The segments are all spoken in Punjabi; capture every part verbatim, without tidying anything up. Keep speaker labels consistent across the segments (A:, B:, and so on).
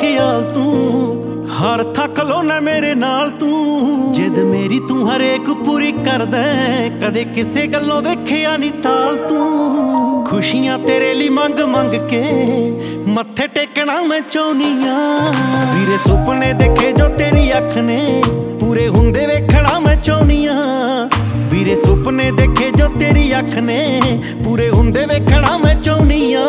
A: ਖਿਆਲ ਤੂੰ, ਹਰ ਥੱਕ ਲੋ ਨਾ ਮੇਰੇ ਨਾਲ ਤੂੰ। ਜਿੱਦ ਮੇਰੀ ਤੂੰ ਹਰੇਕ ਪੂਰੀ ਕਰਦਾ, ਕਦੇ ਕਿਸੇ ਗੱਲੋਂ ਵੇਖਿਆ ਨਹੀਂ ਟਾਲ ਤੂੰ। ਖੁਸ਼ੀਆਂ ਤੇਰੇ ਲਈ ਮੰਗ ਮੰਗ ਕੇ ਮੱਥੇ ਟੇਕਣਾ ਮੈਂ ਚਾਹੁੰਦੀ ਆ। ਵੀਰੇ ਸੁਪਨੇ ਦੇਖੇ ਜੋ ਤੇਰੀ ਅੱਖ ਨੇ, ਪੂਰੇ ਹੁੰਦੇ ਵੇਖਣਾ ਮੈਂ ਚਾਹੁੰਦੀ ਆ। ਵੀਰੇ ਸੁਪਨੇ ਦੇਖੇ ਜੋ ਤੇਰੀ ਅੱਖ ਨੇ, ਪੂਰੇ ਹੁੰਦੇ ਵੇਖਣਾ ਮੈਂ ਚਾਹੁੰਦੀ ਆ।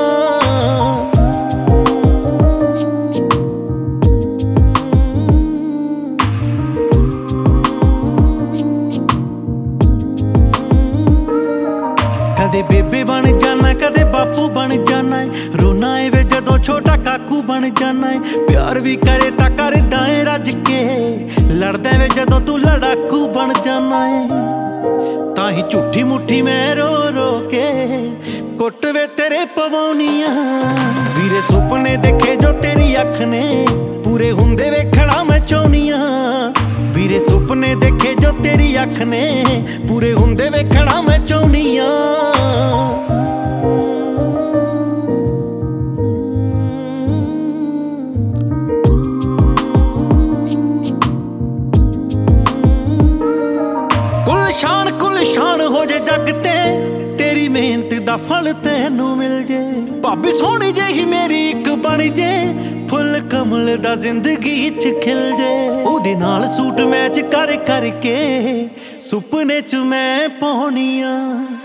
A: ਕਦੇ ਬੇਬੇ ਬਣ ਜਾਣਾ, ਕਦੇ ਬਾਪੂ ਬਣ ਜਾਣਾ ਏ। ਰੋਣਾ ਏ ਵੇ ਜਦੋਂ ਛੋਟਾ ਕਾਕੂ ਬਣ ਜਾਣਾ ਏ। ਪਿਆਰ ਵੀ ਕਰੇ ਤਾਂ ਕਰਦਾ ਏ ਰੱਜ ਕੇ, ਲੜਦਾ ਵੇ ਜਦੋਂ ਤੂੰ ਲੜਾਕੂ ਬਣ ਜਾਣਾ ਏ। ਤਾਂ ਹੀ ਝੂਠੀ ਮੁੱਠੀ ਮੈਂ ਰੋ ਰੋ ਕੇ ਕੁੱਟ ਵੇ ਤੇਰੇ ਪਵਾਉਣੀਆਂ। ਵੀਰੇ ਸੁਪਨੇ ਦੇਖੇ ਜੋ ਤੇਰੀ ਅੱਖ ਨੇ, ਪੂਰੇ ਹੁੰਦੇ ਵੇਖਣਾ ਮੈਂ ਚਾਹੁੰਦੀ ਆ। ਵੀਰੇ ਸੁਪਨੇ ਦੇਖੇ ਜੋ ਤੇਰੀ ਅੱਖ ਨੇ, ਪੂਰੇ ਹੁੰਦੇ ਵੇਖਣਾ ਮੈਂ ਚਾਹੁੰਦੀ ਆ। ਗੁਲਸ਼ਾਨ ਗੁਲਸ਼ਾਨ ਹੋ ਜੇ ਜੱਗ ਤੇ, ਤੇਰੀ ਮਿਹਨਤ ਦਾ ਫਲ ਤੈਨੂੰ ਮਿਲ ਜੇ। ਭਾਬੀ ਸੋਹਣੀ ਜਿਹੀ ਮੇਰੀ ਇੱਕ ਬਣ ਜੇ, ਫੁੱਲ ਕਮਲ ਦਾ ਜ਼ਿੰਦਗੀ ਚ ਖਿਲ ਜੇ। ਉਹਦੇ ਨਾਲ ਸੂਟ ਮੈਚ ਕਰ ਕਰਕੇ ਸੁਪਨੇ ਚ ਮੈਂ ਪਾਉਣੀ ਆ।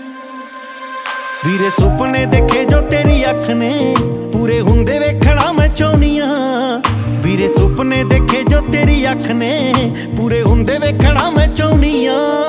A: ਵੀਰੇ ਸੁਪਨੇ ਦੇਖੇ ਜੋ ਤੇਰੀ ਅੱਖ ਨੇ, ਪੂਰੇ ਹੁੰਦੇ ਵੇਖਣਾ ਮੈਂ ਚਾਹੁੰਦੀ ਆ। ਵੀਰੇ ਸੁਪਨੇ ਦੇਖੇ ਜੋ ਤੇਰੀ ਅੱਖ ਨੇ, ਪੂਰੇ ਹੁੰਦੇ ਵੇਖਣਾ ਮੈਂ ਚਾਹੁੰਦੀ ਆ।